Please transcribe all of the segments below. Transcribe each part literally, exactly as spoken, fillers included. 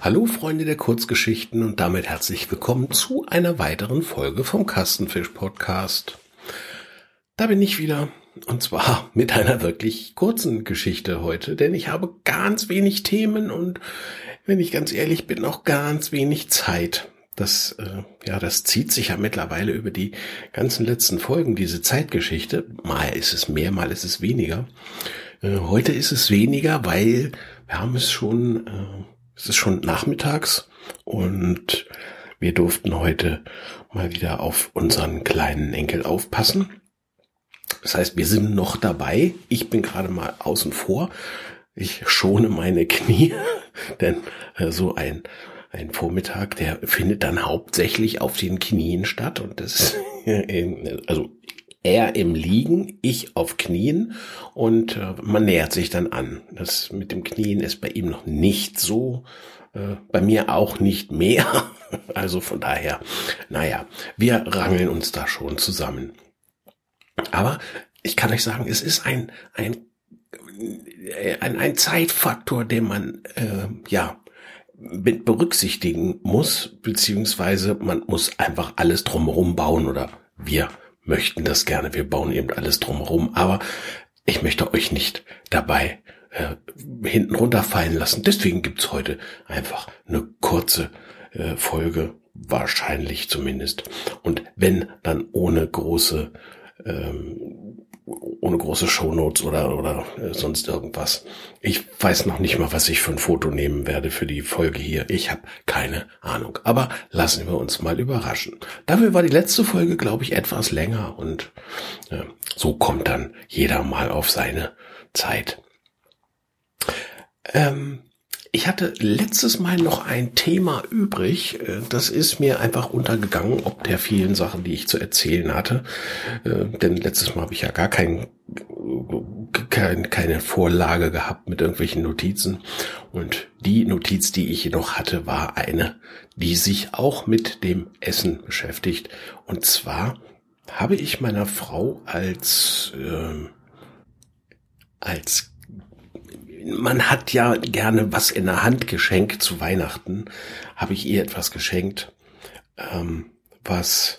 Hallo Freunde der Kurzgeschichten und damit herzlich willkommen zu einer weiteren Folge vom Kastenfisch Podcast. Da bin ich wieder und zwar mit einer wirklich kurzen Geschichte heute, denn ich habe ganz wenig Themen und wenn ich ganz ehrlich bin, auch ganz wenig Zeit. Das, äh, ja, das zieht sich ja mittlerweile über die ganzen letzten Folgen, diese Zeitgeschichte. Mal ist es mehr, mal ist es weniger. Äh, heute ist es weniger, weil wir haben es schon... Äh, Es ist schon nachmittags und wir durften heute mal wieder auf unseren kleinen Enkel aufpassen. Das heißt, wir sind noch dabei. Ich bin gerade mal außen vor. Ich schone meine Knie, denn äh, so ein ein Vormittag, der findet dann hauptsächlich auf den Knien statt und das äh, also er im Liegen, ich auf Knien und äh, man nähert sich dann an. Das mit dem Knien ist bei ihm noch nicht so, äh, bei mir auch nicht mehr. Also von daher, naja, wir rangeln uns da schon zusammen. Aber ich kann euch sagen, es ist ein ein ein, ein Zeitfaktor, den man äh, ja mit berücksichtigen muss, beziehungsweise man muss einfach alles drumherum bauen oder wir möchten das gerne, wir bauen eben alles drumherum, aber ich möchte euch nicht dabei äh, hinten runterfallen lassen. Deswegen gibt's heute einfach eine kurze äh, Folge, wahrscheinlich zumindest. Und wenn, dann ohne große ähm, ohne große Shownotes oder oder äh, sonst irgendwas. Ich weiß noch nicht mal, was ich für ein Foto nehmen werde für die Folge hier. Ich habe keine Ahnung. Aber lassen wir uns mal überraschen. Dafür war die letzte Folge, glaube ich, etwas länger und äh, so kommt dann jeder mal auf seine Zeit. Ähm, Ich hatte letztes Mal noch ein Thema übrig. Das ist mir einfach untergegangen, ob der vielen Sachen, die ich zu erzählen hatte. Denn letztes Mal habe ich ja gar kein, kein, keine Vorlage gehabt mit irgendwelchen Notizen. Und die Notiz, die ich jedoch hatte, war eine, die sich auch mit dem Essen beschäftigt. Und zwar habe ich meiner Frau als, äh, als man hat ja gerne was in der Hand geschenkt zu Weihnachten, habe ich ihr etwas geschenkt, ähm, was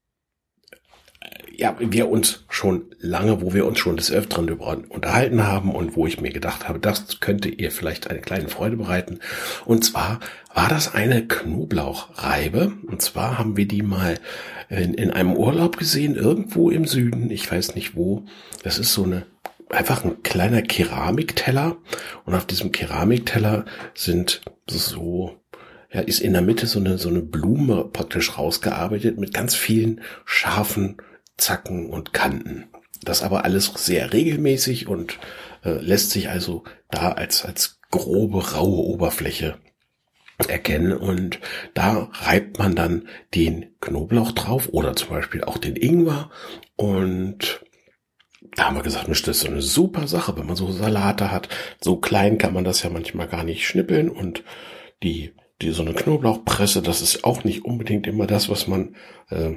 ja wir uns schon lange, wo wir uns schon des Öfteren darüber unterhalten haben und wo ich mir gedacht habe, das könnte ihr vielleicht eine kleine Freude bereiten. Und zwar war das eine Knoblauchreibe. Und zwar haben wir die mal in, in einem Urlaub gesehen, irgendwo im Süden, ich weiß nicht wo. Das ist so eine einfach ein kleiner Keramikteller und auf diesem Keramikteller sind so, ja, ist in der Mitte so eine, so eine Blume praktisch rausgearbeitet mit ganz vielen scharfen Zacken und Kanten. Das aber alles sehr regelmäßig und äh, lässt sich also da als, als grobe, raue Oberfläche erkennen und da reibt man dann den Knoblauch drauf oder zum Beispiel auch den Ingwer und da haben wir gesagt, Mensch, das ist so eine super Sache, wenn man so Salate hat. So klein kann man das ja manchmal gar nicht schnippeln und die, die so eine Knoblauchpresse, das ist auch nicht unbedingt immer das, was man äh,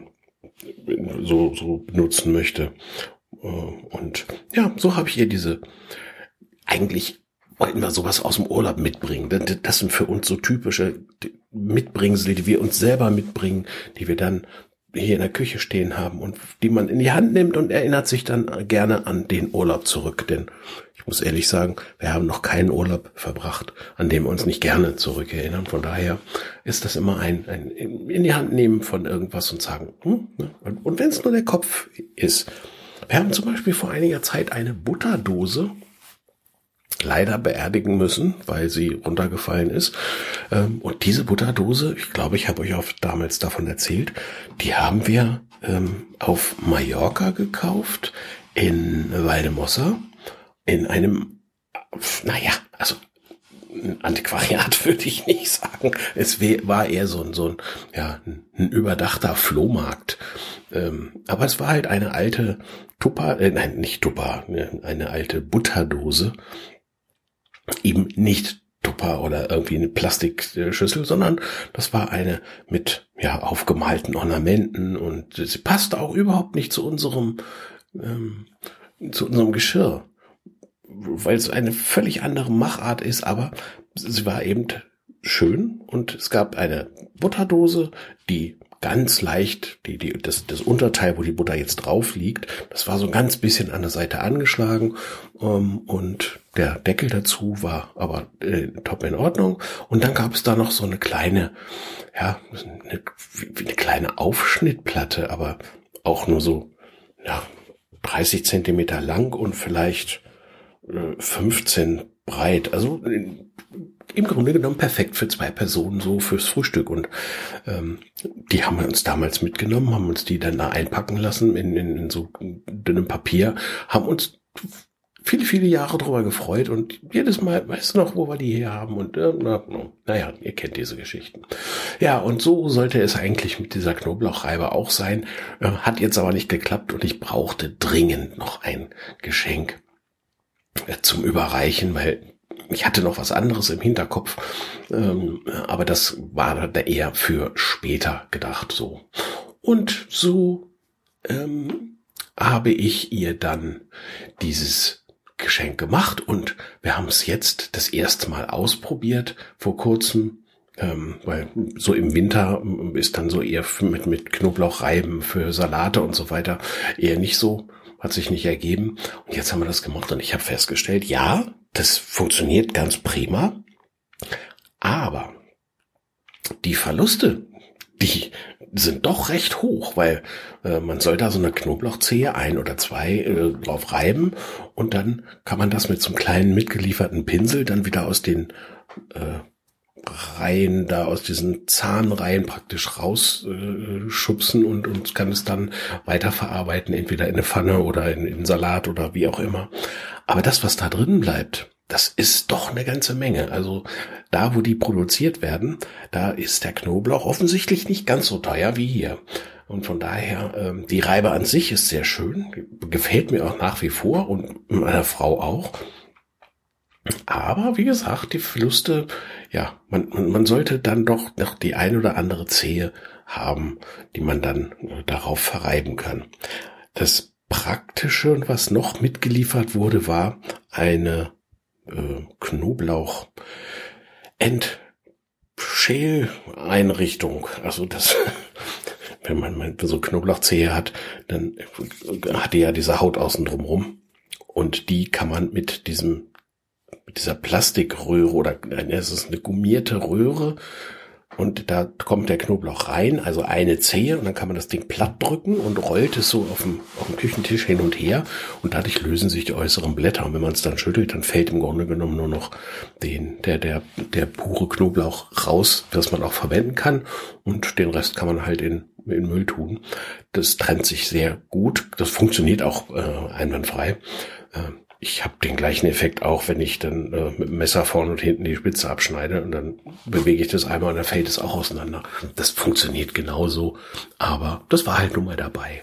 so so benutzen möchte. Und ja, so habe ich ihr diese, eigentlich wollten wir sowas aus dem Urlaub mitbringen. Das sind für uns so typische Mitbringsel, die wir uns selber mitbringen, die wir dann hier in der Küche stehen haben und die man in die Hand nimmt und erinnert sich dann gerne an den Urlaub zurück. Denn ich muss ehrlich sagen, wir haben noch keinen Urlaub verbracht, an dem wir uns nicht gerne zurückerinnern. Von daher ist das immer ein, ein in die Hand nehmen von irgendwas und sagen, hm, ne? Und, und wenn es nur der Kopf ist. Wir haben zum Beispiel vor einiger Zeit eine Butterdose leider beerdigen müssen, weil sie runtergefallen ist. Und diese Butterdose, ich glaube, ich habe euch auch damals davon erzählt, die haben wir auf Mallorca gekauft, in Valdemossa, in einem, naja, also ein Antiquariat würde ich nicht sagen. Es war eher so ein, so ein, ja, ein überdachter Flohmarkt. Aber es war halt eine alte Tupper, äh, nein, nicht Tupper, eine alte Butterdose. Eben nicht Tupper oder irgendwie eine Plastikschüssel, sondern das war eine mit ja aufgemalten Ornamenten und sie passte auch überhaupt nicht zu unserem ähm, zu unserem Geschirr, weil es eine völlig andere Machart ist, aber sie war eben schön und es gab eine Butterdose, die ganz leicht, die, die, das, das Unterteil, wo die Butter jetzt drauf liegt, das war so ein ganz bisschen an der Seite angeschlagen ähm, und der Deckel dazu war aber äh, top in Ordnung. Und dann gab es da noch so eine kleine, ja, eine, eine kleine Aufschnittplatte, aber auch nur so, ja, dreißig Zentimeter lang und vielleicht äh, fünfzehn breit. Also äh, im Grunde genommen perfekt für zwei Personen, so fürs Frühstück. Und ähm, die haben wir uns damals mitgenommen, haben uns die dann da einpacken lassen in, in, in so dünnem Papier, haben uns viele, viele Jahre drüber gefreut und jedes Mal, weißt du noch, wo wir die her haben und äh, na, naja, ihr kennt diese Geschichten. Ja, und so sollte es eigentlich mit dieser Knoblauchreibe auch sein, äh, hat jetzt aber nicht geklappt und ich brauchte dringend noch ein Geschenk äh, zum Überreichen, weil ich hatte noch was anderes im Hinterkopf, ähm, aber das war da eher für später gedacht so. Und so ähm, habe ich ihr dann dieses Geschenk gemacht und wir haben es jetzt das erste Mal ausprobiert vor kurzem, ähm, weil so im Winter ist dann so eher mit, mit Knoblauchreiben für Salate und so weiter eher nicht so, hat sich nicht ergeben. Und jetzt haben wir das gemacht und ich habe festgestellt, ja, das funktioniert ganz prima, aber die Verluste, die sind doch recht hoch, weil äh, man soll da so eine Knoblauchzehe, ein oder zwei, äh, drauf reiben und dann kann man das mit so einem kleinen mitgelieferten Pinsel dann wieder aus den äh, Reihen, da aus diesen Zahnreihen praktisch rausschubsen äh, und, und kann es dann weiterverarbeiten, entweder in eine Pfanne oder in, in Salat oder wie auch immer. Aber das, was da drin bleibt, das ist doch eine ganze Menge. Also da, wo die produziert werden, da ist der Knoblauch offensichtlich nicht ganz so teuer wie hier. Und von daher, ähm, die Reibe an sich ist sehr schön, gefällt mir auch nach wie vor und meiner Frau auch. Aber wie gesagt, die Verluste, ja, man, man, man sollte dann doch noch die ein oder andere Zehe haben, die man dann äh, darauf verreiben kann. Das Praktische, was noch mitgeliefert wurde, war eine äh, Knoblauch Entschäleinrichtung. Also das, wenn man mal so Knoblauchzehe hat, dann hat die ja diese Haut außen drumrum und die kann man mit diesem mit dieser Plastikröhre oder es ist eine gummierte Röhre und da kommt der Knoblauch rein, also eine Zehe und dann kann man das Ding platt drücken und rollt es so auf dem, auf dem Küchentisch hin und her und dadurch lösen sich die äußeren Blätter und wenn man es dann schüttelt, dann fällt im Grunde genommen nur noch den, der, der, der pure Knoblauch raus, das man auch verwenden kann und den Rest kann man halt in, in Müll tun. Das trennt sich sehr gut, das funktioniert auch äh, einwandfrei. Äh, Ich habe den gleichen Effekt auch, wenn ich dann äh, mit dem Messer vorne und hinten die Spitze abschneide und dann bewege ich das einmal und dann fällt es auch auseinander. Das funktioniert genauso, aber das war halt nun mal dabei.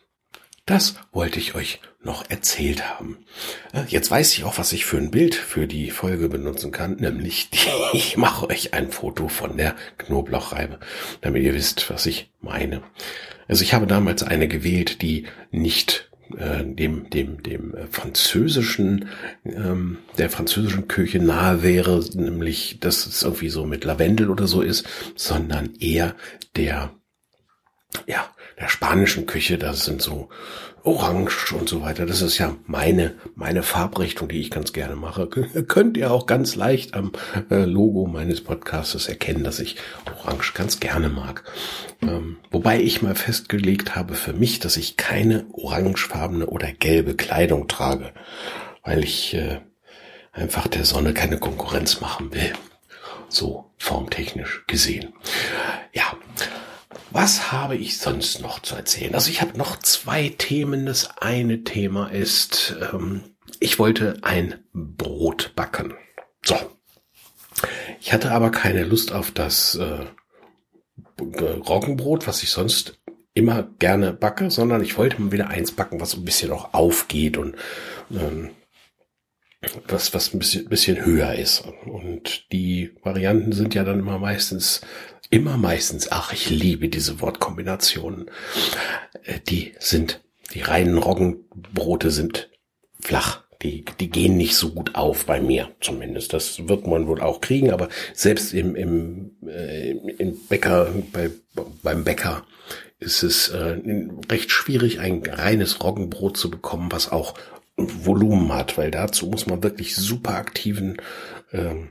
Das wollte ich euch noch erzählt haben. Äh, jetzt weiß ich auch, was ich für ein Bild für die Folge benutzen kann, nämlich die, ich mache euch ein Foto von der Knoblauchreibe, damit ihr wisst, was ich meine. Also ich habe damals eine gewählt, die nicht dem dem dem französischen ähm, der französischen Küche nahe wäre, nämlich dass es irgendwie so mit Lavendel oder so ist, sondern eher der ja der spanischen Küche. Das sind so Orange und so weiter. Das ist ja meine meine Farbrichtung, die ich ganz gerne mache. Könnt ihr auch ganz leicht am äh, Logo meines Podcasts erkennen, dass ich Orange ganz gerne mag. Ähm, wobei ich mal festgelegt habe für mich, dass ich keine orangefarbene oder gelbe Kleidung trage, weil ich äh, einfach der Sonne keine Konkurrenz machen will. So formtechnisch gesehen. Ja. Was habe ich sonst noch zu erzählen? Also ich habe noch zwei Themen. Das eine Thema ist, ähm, ich wollte ein Brot backen. So. Ich hatte aber keine Lust auf das äh, Roggenbrot, was ich sonst immer gerne backe, sondern ich wollte mal wieder eins backen, was ein bisschen auch aufgeht und ähm, was was ein bisschen, bisschen höher ist. Und die Varianten sind ja dann immer meistens Immer meistens, ach, ich liebe diese Wortkombinationen. Die sind, die reinen Roggenbrote sind flach. die, die gehen nicht so gut auf bei mir zumindest. Das wird man wohl auch kriegen, aber selbst im, im, äh, im Bäcker, bei, beim Bäcker ist es äh, recht schwierig, ein reines Roggenbrot zu bekommen, was auch Volumen hat, weil dazu muss man wirklich super aktiven ähm,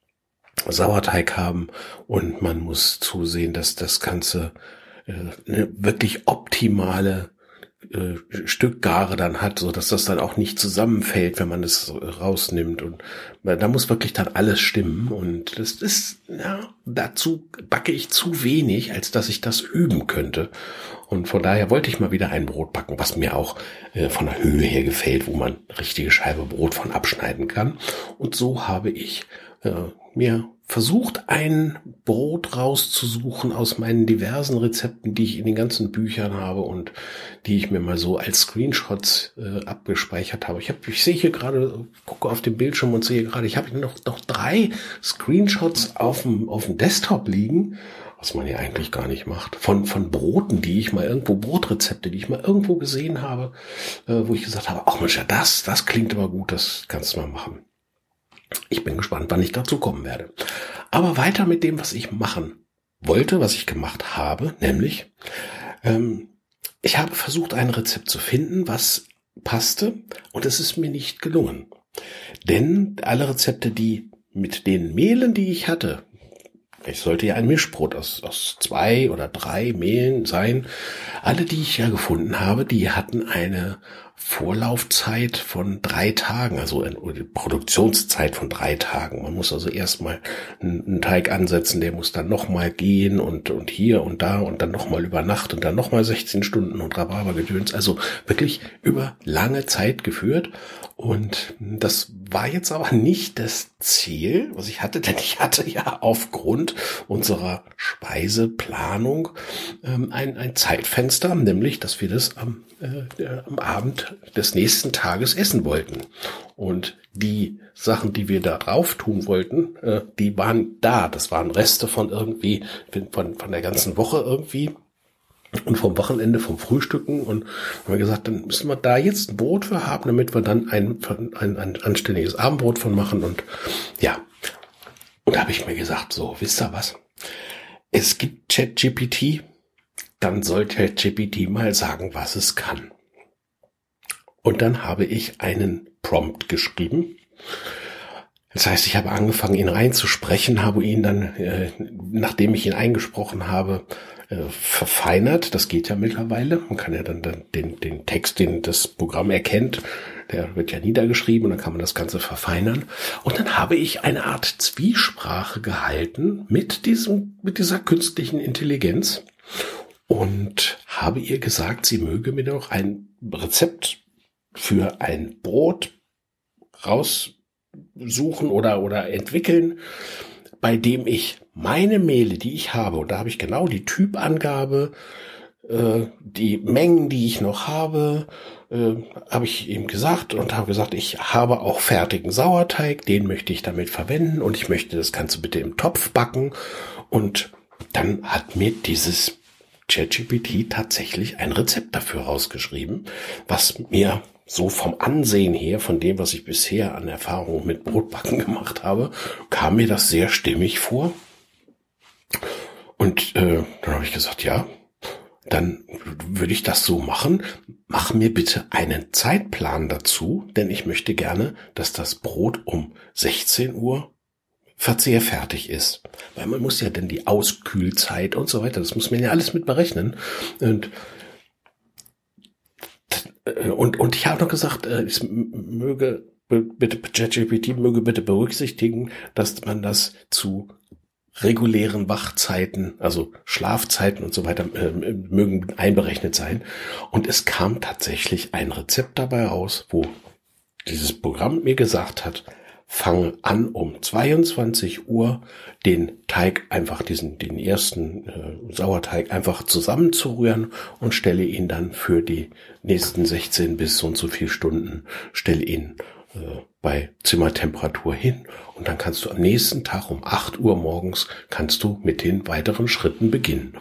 Sauerteig haben und man muss zusehen, dass das Ganze äh, eine wirklich optimale äh, Stückgare dann hat, so dass das dann auch nicht zusammenfällt, wenn man es rausnimmt, und äh, da muss wirklich dann alles stimmen, und das ist, ja, dazu backe ich zu wenig, als dass ich das üben könnte, und von daher wollte ich mal wieder ein Brot backen, was mir auch äh, von der Höhe her gefällt, wo man eine richtige Scheibe Brot von abschneiden kann, und so habe ich äh, mir versucht, ein Brot rauszusuchen aus meinen diversen Rezepten, die ich in den ganzen Büchern habe und die ich mir mal so als Screenshots äh, abgespeichert habe. Ich habe, ich sehe hier gerade, gucke auf dem Bildschirm und sehe gerade, ich habe noch noch drei Screenshots auf dem auf dem Desktop liegen, was man ja eigentlich gar nicht macht, von von Broten, die ich mal irgendwo, Brotrezepte, die ich mal irgendwo gesehen habe, äh, wo ich gesagt habe, ach Mensch, ja, das, das klingt aber gut, das kannst du mal machen. Ich bin gespannt, wann ich dazu kommen werde. Aber weiter mit dem, was ich machen wollte, was ich gemacht habe, nämlich ähm, ich habe versucht, ein Rezept zu finden, was passte, und es ist mir nicht gelungen. Denn alle Rezepte, die mit den Mehlen, die ich hatte, ich sollte ja ein Mischbrot aus, aus zwei oder drei Mehlen sein, alle, die ich ja gefunden habe, die hatten eine Vorlaufzeit von drei Tagen, also eine Produktionszeit von drei Tagen. Man muss also erstmal einen Teig ansetzen, der muss dann nochmal gehen und und hier und da und dann nochmal über Nacht und dann nochmal sechzehn Stunden und Rhabarbergedöns. Also wirklich über lange Zeit geführt. Und das war jetzt aber nicht das Ziel, was ich hatte, denn ich hatte ja aufgrund unserer Speiseplanung ähm, ein, ein Zeitfenster, nämlich, dass wir das am, äh, am Abend des nächsten Tages essen wollten. Und die Sachen, die wir da drauf tun wollten, äh, die waren da. Das waren Reste von irgendwie, von, von der ganzen Woche irgendwie. Und vom Wochenende, vom Frühstücken, und haben wir gesagt, dann müssen wir da jetzt ein Brot für haben, damit wir dann ein, ein, ein anständiges Abendbrot von machen. Und ja, und da habe ich mir gesagt, so, wisst ihr was? Es gibt ChatGPT, dann soll ChatGPT mal sagen, was es kann. Und dann habe ich einen Prompt geschrieben. Das heißt, ich habe angefangen, ihn reinzusprechen, habe ihn dann, äh, nachdem ich ihn eingesprochen habe, äh, verfeinert. Das geht ja mittlerweile. Man kann ja dann, dann den, den Text, den das Programm erkennt, der wird ja niedergeschrieben, und dann kann man das Ganze verfeinern. Und dann habe ich eine Art Zwiesprache gehalten mit diesem, mit dieser künstlichen Intelligenz und habe ihr gesagt, sie möge mir doch ein Rezept für ein Brot raussuchen oder oder entwickeln, bei dem ich meine Mehle, die ich habe, und da habe ich genau die Typangabe, äh, die Mengen, die ich noch habe, äh, habe ich ihm gesagt und habe gesagt, ich habe auch fertigen Sauerteig, den möchte ich damit verwenden, und ich möchte das Ganze bitte im Topf backen. Und dann hat mir dieses ChatGPT tatsächlich ein Rezept dafür rausgeschrieben, was mir so vom Ansehen her, von dem, was ich bisher an Erfahrungen mit Brotbacken gemacht habe, kam mir das sehr stimmig vor. Und äh, dann habe ich gesagt, ja, dann würde ich das so machen. Mach mir bitte einen Zeitplan dazu, denn ich möchte gerne, dass das Brot um sechzehn Uhr verzehrfertig ist. Weil man muss ja dann die Auskühlzeit und so weiter, das muss man ja alles mit berechnen. Und Und, und ich habe noch gesagt, es möge bitte, ChatGPT möge bitte berücksichtigen, dass man das zu regulären Wachzeiten, also Schlafzeiten und so weiter, äh, mögen einberechnet sein. Und es kam tatsächlich ein Rezept dabei raus, wo dieses Programm mir gesagt hat, fange an um zweiundzwanzig Uhr den Teig einfach, diesen, den ersten äh, Sauerteig einfach zusammenzurühren und stelle ihn dann für die nächsten sechzehn bis so und so viel Stunden, stelle ihn äh, bei Zimmertemperatur hin, und dann kannst du am nächsten Tag um acht Uhr morgens kannst du mit den weiteren Schritten beginnen.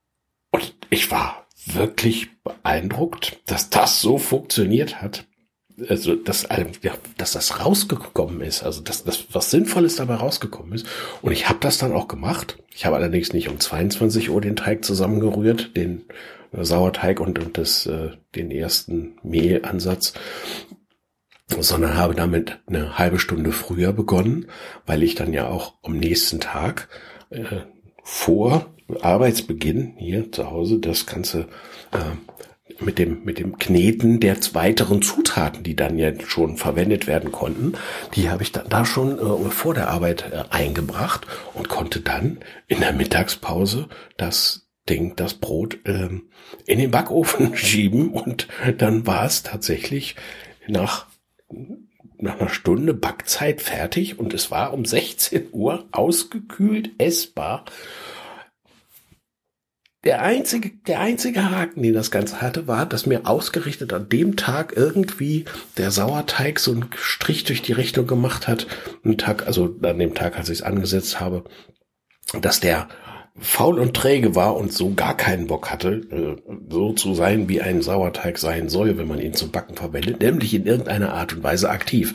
Und ich war wirklich beeindruckt, dass das so funktioniert hat. also dass, ja, dass das rausgekommen ist, also dass das was Sinnvolles dabei rausgekommen ist. Und ich habe das dann auch gemacht. Ich habe allerdings nicht um zweiundzwanzig Uhr den Teig zusammengerührt, den äh, Sauerteig und, und das, äh, den ersten Mehlansatz, sondern habe damit eine halbe Stunde früher begonnen, weil ich dann ja auch am nächsten Tag äh, vor Arbeitsbeginn hier zu Hause das Ganze äh, mit dem mit dem Kneten der weiteren Zutaten, die dann ja schon verwendet werden konnten, die habe ich dann da schon äh, vor der Arbeit äh, eingebracht und konnte dann in der Mittagspause das Ding, das Brot äh, in den Backofen schieben und dann war es tatsächlich nach nach einer Stunde Backzeit fertig und es war um sechzehn Uhr ausgekühlt essbar. Der einzige, der einzige Haken, den das Ganze hatte, war, dass mir ausgerichtet an dem Tag irgendwie der Sauerteig so einen Strich durch die Richtung gemacht hat. Einen Tag, also an dem Tag, als ich es angesetzt habe, dass der faul und träge war und so gar keinen Bock hatte, so zu sein, wie ein Sauerteig sein soll, wenn man ihn zum Backen verwendet, nämlich in irgendeiner Art und Weise aktiv.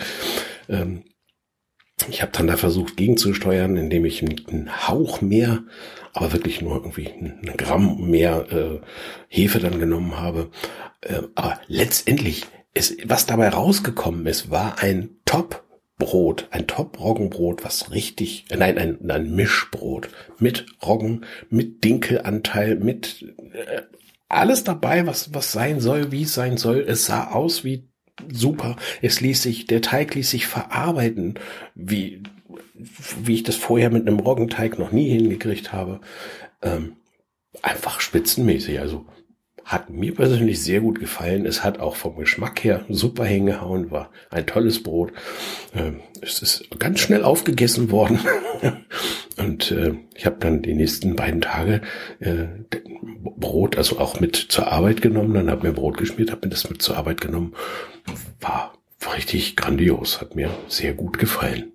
Ich habe dann da versucht gegenzusteuern, indem ich einen Hauch mehr, aber wirklich nur irgendwie ein Gramm mehr äh, Hefe dann genommen habe. Äh, aber letztendlich, ist, was dabei rausgekommen ist, war ein Top-Brot, ein Top-Roggenbrot, was richtig, äh, nein, ein, ein Mischbrot mit Roggen, mit Dinkelanteil, mit äh, alles dabei, was was sein soll, wie es sein soll. Es sah aus wie super. Es ließ sich, der Teig ließ sich verarbeiten, wie, wie ich das vorher mit einem Roggenteig noch nie hingekriegt habe. Ähm, einfach spitzenmäßig. Also hat mir persönlich sehr gut gefallen. Es hat auch vom Geschmack her super hingehauen, war ein tolles Brot. Ähm, es ist ganz schnell aufgegessen worden. Und äh, ich habe dann die nächsten beiden Tage äh, Brot, also auch mit zur Arbeit genommen. Dann habe mir Brot geschmiert, habe mir das mit zur Arbeit genommen. War richtig grandios, hat mir sehr gut gefallen.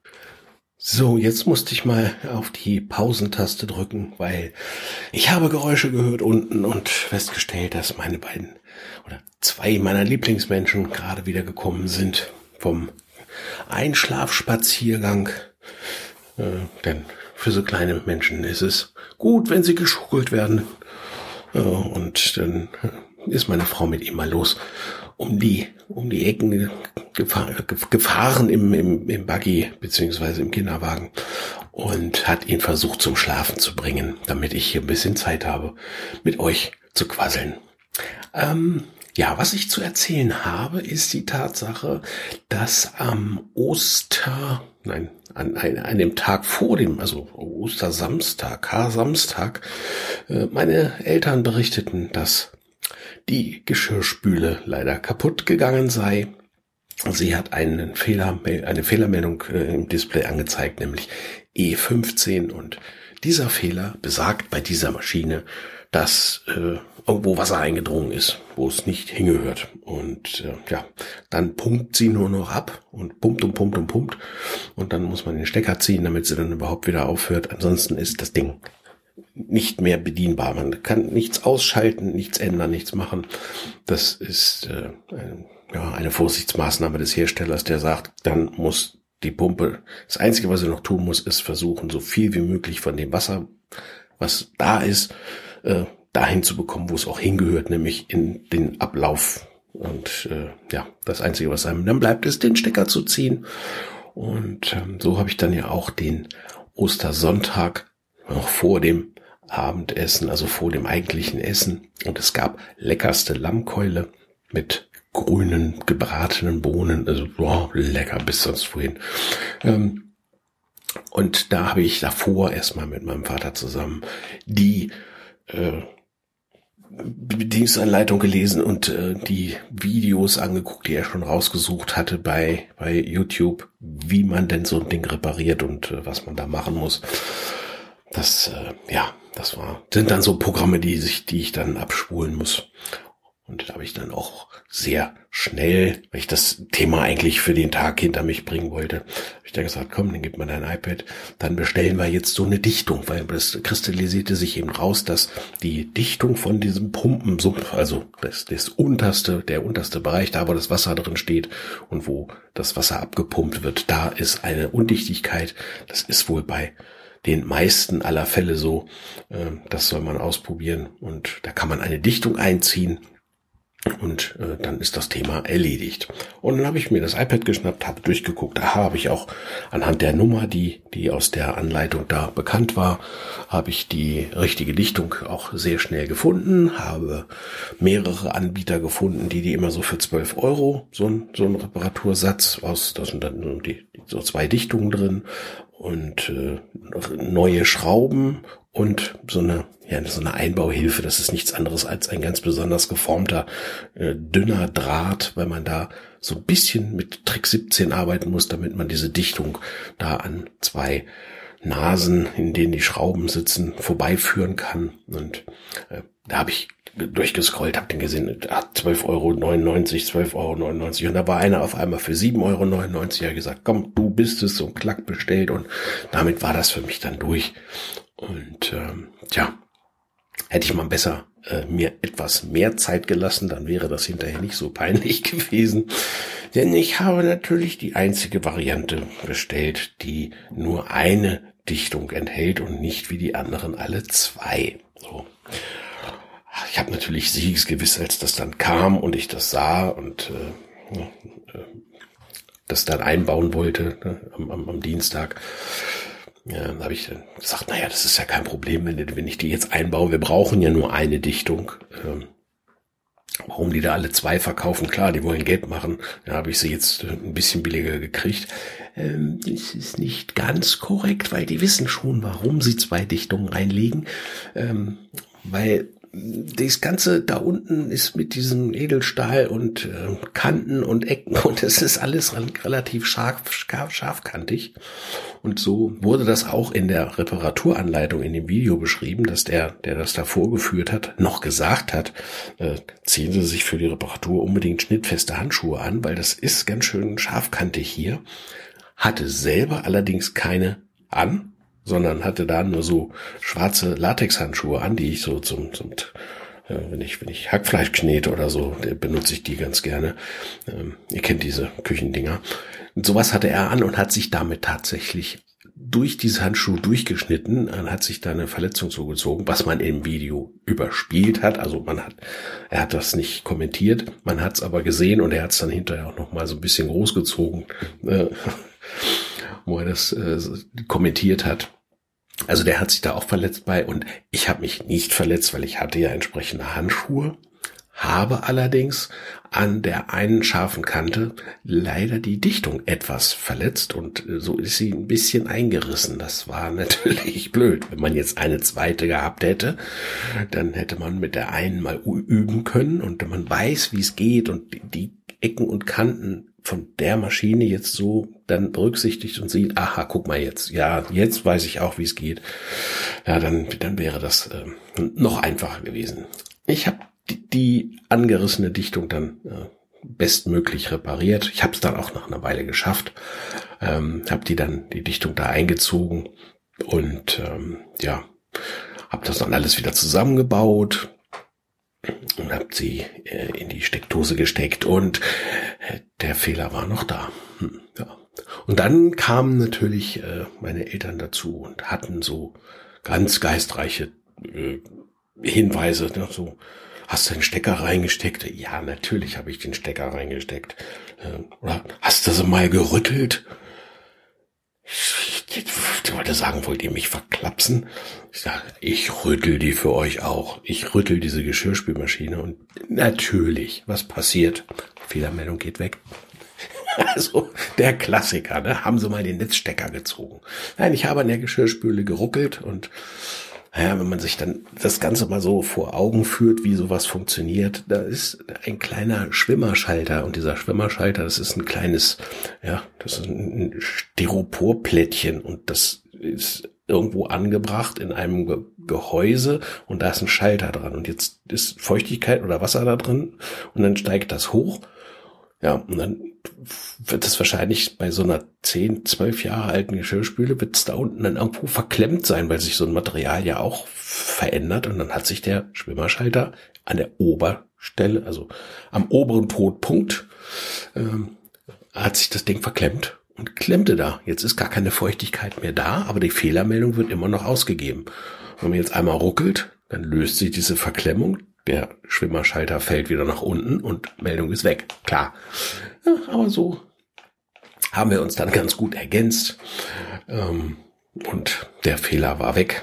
So, jetzt musste ich mal auf die Pausentaste drücken, weil ich habe Geräusche gehört unten und festgestellt, dass meine beiden oder zwei meiner Lieblingsmenschen gerade wieder gekommen sind vom Einschlafspaziergang. Äh, denn für so kleine Menschen ist es gut, wenn sie geschuckelt werden. Äh, und dann ist meine Frau mit ihm mal los um die um die Ecken gefahr, gefahren im, im, im Buggy beziehungsweise im Kinderwagen und hat ihn versucht zum Schlafen zu bringen, damit ich hier ein bisschen Zeit habe, mit euch zu quasseln. Ähm, ja, was ich zu erzählen habe, ist die Tatsache, dass am Oster, nein, an, an, an dem Tag vor dem, also Ostersamstag, Kar-Samstag, äh, meine Eltern berichteten, dass die Geschirrspüle leider kaputt gegangen sei. Sie hat einen Fehler, eine Fehlermeldung äh, im Display angezeigt, nämlich E fünfzehn. Und dieser Fehler besagt bei dieser Maschine, dass äh, irgendwo Wasser eingedrungen ist, wo es nicht hingehört. Und äh, ja, dann pumpt sie nur noch ab und pumpt und pumpt und pumpt. Und dann muss man den Stecker ziehen, damit sie dann überhaupt wieder aufhört. Ansonsten ist das Ding nicht mehr bedienbar. Man kann nichts ausschalten, nichts ändern, nichts machen. Das ist äh, ein, ja, eine Vorsichtsmaßnahme des Herstellers, der sagt, dann muss die Pumpe, das Einzige, was sie noch tun muss, ist versuchen, so viel wie möglich von dem Wasser, was da ist, äh, dahin zu bekommen, wo es auch hingehört, nämlich in den Ablauf. Und äh, ja, das Einzige, was einem dann bleibt, ist, den Stecker zu ziehen. Und ähm, so habe ich dann ja auch den Ostersonntag noch vor dem Abendessen, also vor dem eigentlichen Essen. Und es gab leckerste Lammkeule mit grünen, gebratenen Bohnen. Also boah, lecker bis sonst wohin. Ähm, und da habe ich davor erstmal mit meinem Vater zusammen die äh, Bedienungsanleitung gelesen und äh, die Videos angeguckt, die er schon rausgesucht hatte bei bei YouTube, wie man denn so ein Ding repariert und äh, was man da machen muss. Das, äh, ja, das war, sind dann so Programme, die sich, die ich dann abspulen muss. Und da habe ich dann auch sehr schnell, weil ich das Thema eigentlich für den Tag hinter mich bringen wollte, habe ich dann gesagt, komm, dann gib mal dein iPad, dann bestellen wir jetzt so eine Dichtung, weil das kristallisierte sich eben raus, dass die Dichtung von diesem Pumpensump, also das, das unterste, der unterste Bereich, da wo das Wasser drin steht und wo das Wasser abgepumpt wird, da ist eine Undichtigkeit. Das ist wohl bei den meisten aller Fälle so. Das soll man ausprobieren und da kann man eine Dichtung einziehen. Und äh, dann ist das Thema erledigt. Und dann habe ich mir das iPad geschnappt, habe durchgeguckt. Aha, habe ich auch anhand der Nummer, die die aus der Anleitung da bekannt war, habe ich die richtige Dichtung auch sehr schnell gefunden. Habe mehrere Anbieter gefunden, die die immer so für zwölf Euro, so ein, so ein Reparatursatz aus, da sind dann so, die, so zwei Dichtungen drin und äh, neue Schrauben und so eine ja so eine Einbauhilfe. Das ist nichts anderes als ein ganz besonders geformter äh, dünner Draht, weil man da so ein bisschen mit Trick siebzehn arbeiten muss, damit man diese Dichtung da an zwei Nasen, in denen die Schrauben sitzen, vorbeiführen kann. Und äh, da habe ich durchgescrollt, habe den gesehen, zwölf Euro neunundneunzig, zwölf Euro neunundneunzig und da war einer auf einmal für sieben Euro neunundneunzig. Ich habe gesagt, komm, du bist es, und klack bestellt und damit war das für mich dann durch. Und ähm, tja, hätte ich mal besser äh, mir etwas mehr Zeit gelassen, dann wäre das hinterher nicht so peinlich gewesen. Denn ich habe natürlich die einzige Variante bestellt, die nur eine Dichtung enthält und nicht wie die anderen alle zwei. So. Ich habe natürlich siegesgewiss, als das dann kam und ich das sah und äh, äh, das dann einbauen wollte ne, am, am, am Dienstag. Ja, dann habe ich dann gesagt, naja, das ist ja kein Problem, wenn, wenn ich die jetzt einbaue. Wir brauchen ja nur eine Dichtung. Ähm, warum die da alle zwei verkaufen? Klar, die wollen Geld machen. Da habe ich sie jetzt ein bisschen billiger gekriegt. Ähm, das ist nicht ganz korrekt, weil die wissen schon, warum sie zwei Dichtungen reinlegen. Ähm, weil das Ganze da unten ist mit diesem Edelstahl und äh, Kanten und Ecken und es ist alles relativ scharf, scharf, scharfkantig. Und so wurde das auch in der Reparaturanleitung in dem Video beschrieben, dass der, der das da vorgeführt hat, noch gesagt hat, äh, ziehen Sie sich für die Reparatur unbedingt schnittfeste Handschuhe an, weil das ist ganz schön scharfkantig hier. Hatte selber allerdings keine an, sondern hatte da nur so schwarze Latexhandschuhe an, die ich so zum, zum äh, wenn ich wenn ich Hackfleisch knete oder so, benutze ich die ganz gerne. Ähm, ihr kennt diese Küchendinger. Und sowas hatte er an und hat sich damit tatsächlich durch diese Handschuhe durchgeschnitten, dann hat sich da eine Verletzung zugezogen, was man im Video überspielt hat. Also man hat, er hat das nicht kommentiert, man hat es aber gesehen und er hat es dann hinterher auch noch mal so ein bisschen großgezogen, äh, wo er das äh, kommentiert hat. Also der hat sich da auch verletzt bei und ich habe mich nicht verletzt, weil ich hatte ja entsprechende Handschuhe, habe allerdings an der einen scharfen Kante leider die Dichtung etwas verletzt und so ist sie ein bisschen eingerissen. Das war natürlich blöd. Wenn man jetzt eine zweite gehabt hätte, dann hätte man mit der einen mal üben können und wenn man weiß, wie es geht und die Ecken und Kanten von der Maschine jetzt so dann berücksichtigt und sieht, aha, guck mal jetzt, ja, jetzt weiß ich auch, wie es geht. Ja, dann, dann wäre das äh, noch einfacher gewesen. Ich habe die, die angerissene Dichtung dann äh, bestmöglich repariert. Ich habe es dann auch nach einer Weile geschafft. Ähm, habe die dann, die Dichtung da eingezogen und ähm, ja, habe das dann alles wieder zusammengebaut und habe sie äh, in die Steckdose gesteckt und äh, der Fehler war noch da. Hm, ja. Und dann kamen natürlich äh, meine Eltern dazu und hatten so ganz geistreiche äh, Hinweise, ne, so, hast du den Stecker reingesteckt? Ja, natürlich habe ich den Stecker reingesteckt. Äh, oder hast du sie mal gerüttelt? Ich wollte sagen, wollt ihr mich verklapsen? Ich sage, ich rüttel die für euch auch. Ich rüttel diese Geschirrspülmaschine und natürlich, was passiert? Fehlermeldung geht weg. Also der Klassiker, ne? Haben sie mal den Netzstecker gezogen. Nein, ich habe an der Geschirrspüle geruckelt und ja, wenn man sich dann das Ganze mal so vor Augen führt, wie sowas funktioniert, da ist ein kleiner Schwimmerschalter und dieser Schwimmerschalter, das ist ein kleines, ja, das ist ein Styroporplättchen und das ist irgendwo angebracht in einem Gehäuse und da ist ein Schalter dran und jetzt ist Feuchtigkeit oder Wasser da drin und dann steigt das hoch. Ja, und dann wird es wahrscheinlich bei so einer zehn, zwölf Jahre alten Geschirrspüle wird es da unten dann irgendwo verklemmt sein, weil sich so ein Material ja auch verändert und dann hat sich der Schwimmerschalter an der Oberstelle, also am oberen Todpunkt, ähm, hat sich das Ding verklemmt und klemmte da. Jetzt ist gar keine Feuchtigkeit mehr da, aber die Fehlermeldung wird immer noch ausgegeben. Wenn man jetzt einmal ruckelt, dann löst sich diese Verklemmung. Der Schwimmerschalter fällt wieder nach unten und Meldung ist weg. Klar. Ja, aber so haben wir uns dann ganz gut ergänzt. Ähm, und der Fehler war weg.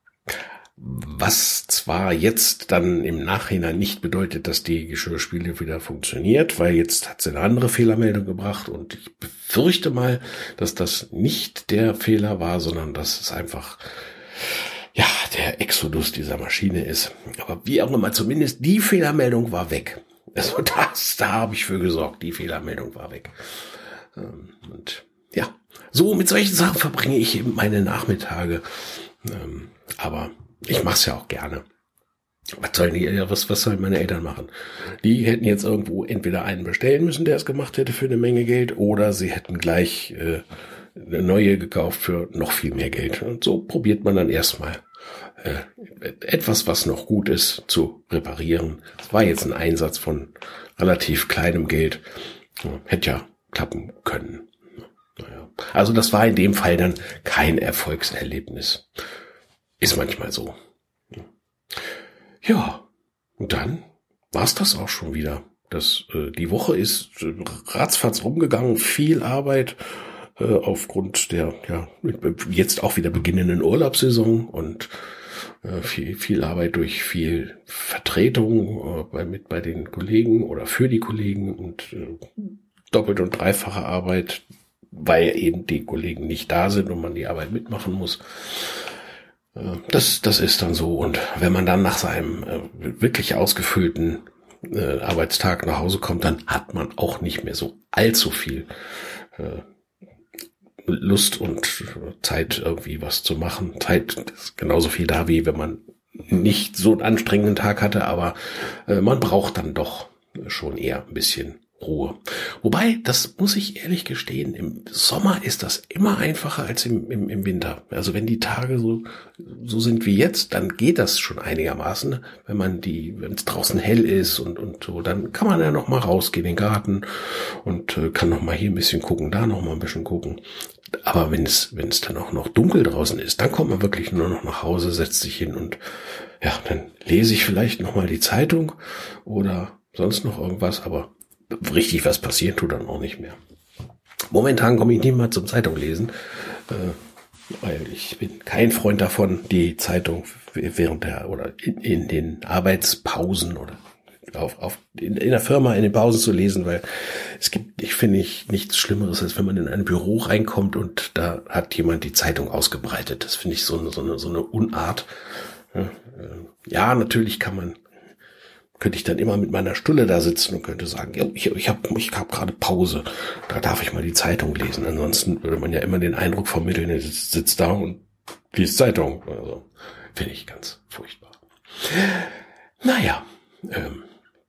Was zwar jetzt dann im Nachhinein nicht bedeutet, dass die Geschirrspüle wieder funktioniert, weil jetzt hat sie eine andere Fehlermeldung gebracht und ich befürchte mal, dass das nicht der Fehler war, sondern dass es einfach ja, der Exodus dieser Maschine ist. Aber wie auch immer, zumindest die Fehlermeldung war weg. Also das, da habe ich für gesorgt, die Fehlermeldung war weg. Und ja, so mit solchen Sachen verbringe ich eben meine Nachmittage. Aber ich mache es ja auch gerne. Was sollen die, was, was sollen meine Eltern machen? Die hätten jetzt irgendwo entweder einen bestellen müssen, der es gemacht hätte für eine Menge Geld, oder sie hätten gleich äh, eine neue gekauft für noch viel mehr Geld. Und so probiert man dann erstmal äh, etwas, was noch gut ist, zu reparieren. Das war jetzt ein Einsatz von relativ kleinem Geld. Ja, hätte ja klappen können. Naja. Also das war in dem Fall dann kein Erfolgserlebnis. Ist manchmal so. Ja, und dann war's das auch schon wieder. Das, äh, die Woche ist äh, ratzfatz rumgegangen, viel Arbeit äh, aufgrund der ja jetzt auch wieder beginnenden Urlaubssaison und äh, viel, viel Arbeit durch viel Vertretung äh, bei, mit bei den Kollegen oder für die Kollegen und äh, doppelt und dreifache Arbeit, weil eben die Kollegen nicht da sind und man die Arbeit mitmachen muss. Das, das ist dann so. Und wenn man dann nach seinem äh, wirklich ausgefüllten äh, Arbeitstag nach Hause kommt, dann hat man auch nicht mehr so allzu viel äh, Lust und Zeit, irgendwie was zu machen. Zeit ist genauso viel da, wie wenn man nicht so einen anstrengenden Tag hatte, aber äh, man braucht dann doch schon eher ein bisschen Ruhe. Wobei, das muss ich ehrlich gestehen, im Sommer ist das immer einfacher als im, im, im Winter. Also wenn die Tage so, so sind wie jetzt, dann geht das schon einigermaßen. Wenn man die, wenn es draußen hell ist und, und so, dann kann man ja noch mal rausgehen in den Garten und äh, kann noch mal hier ein bisschen gucken, da noch mal ein bisschen gucken. Aber wenn es, wenn es dann auch noch dunkel draußen ist, dann kommt man wirklich nur noch nach Hause, setzt sich hin und ja, dann lese ich vielleicht noch mal die Zeitung oder sonst noch irgendwas, aber richtig was passiert tut dann auch nicht mehr. Momentan komme ich nicht mal zum Zeitung lesen, äh, weil ich bin kein Freund davon, die Zeitung während der oder in, in den Arbeitspausen oder auf, auf in, in der Firma in den Pausen zu lesen, weil es gibt, ich finde ich nichts Schlimmeres, als wenn man in ein Büro reinkommt und da hat jemand die Zeitung ausgebreitet. Das finde ich so eine, so eine, so eine Unart. Ja, natürlich kann man könnte ich dann immer mit meiner Stulle da sitzen und könnte sagen, ja, ich, ich habe ich hab gerade Pause, da darf ich mal die Zeitung lesen. Ansonsten würde man ja immer den Eindruck vermitteln, er sitzt, sitzt da und liest Zeitung. Also finde ich ganz furchtbar. Naja, ähm,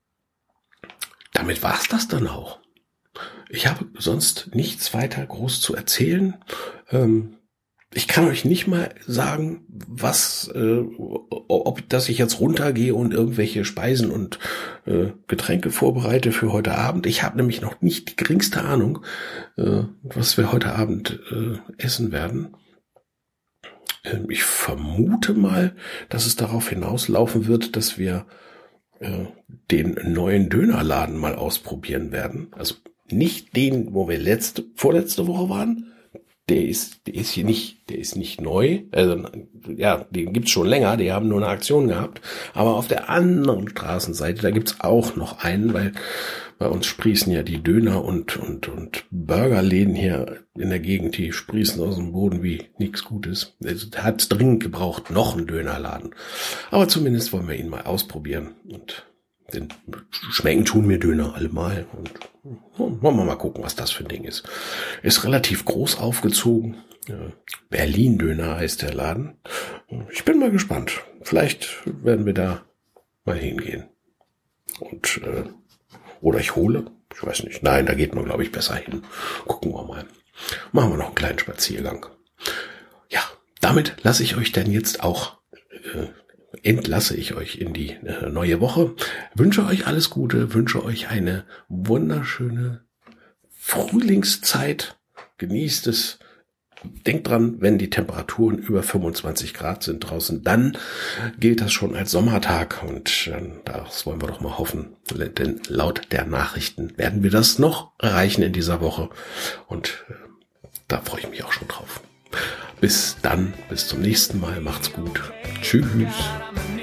damit war's das dann auch. Ich habe sonst nichts weiter groß zu erzählen. Ähm, Ich kann euch nicht mal sagen, was, äh, ob, dass ich jetzt runtergehe und irgendwelche Speisen und äh, Getränke vorbereite für heute Abend. Ich habe nämlich noch nicht die geringste Ahnung, äh, was wir heute Abend äh, essen werden. Ähm, ich vermute mal, dass es darauf hinauslaufen wird, dass wir äh, den neuen Dönerladen mal ausprobieren werden. Also nicht den, wo wir letzte, vorletzte Woche waren. Der ist, der ist hier nicht, der ist nicht neu. Also, ja, den gibt's schon länger. Die haben nur eine Aktion gehabt. Aber auf der anderen Straßenseite, da gibt's auch noch einen, weil bei uns sprießen ja die Döner und, und, und Burgerläden hier in der Gegend, die sprießen aus dem Boden wie nichts Gutes. Also, der hat's dringend gebraucht, noch einen Dönerladen. Aber zumindest wollen wir ihn mal ausprobieren und denn schmecken tun mir Döner allemal. Und oh, wollen wir mal gucken, was das für ein Ding ist. Ist relativ groß aufgezogen. Berlin-Döner heißt der Laden. Ich bin mal gespannt. Vielleicht werden wir da mal hingehen. Und äh, oder ich hole. Ich weiß nicht. Nein, da geht man, glaube ich, besser hin. Gucken wir mal. Machen wir noch einen kleinen Spaziergang. Ja, damit lasse ich euch dann jetzt auch, äh, entlasse ich euch in die äh, neue Woche. Wünsche euch alles Gute, wünsche euch eine wunderschöne Frühlingszeit. Genießt es. Denkt dran, wenn die Temperaturen über fünfundzwanzig Grad sind draußen, dann gilt das schon als Sommertag und äh, das wollen wir doch mal hoffen, denn laut der Nachrichten werden wir das noch erreichen in dieser Woche und äh, da freue ich mich auch schon drauf. Bis dann, bis zum nächsten Mal, macht's gut. Tschüss.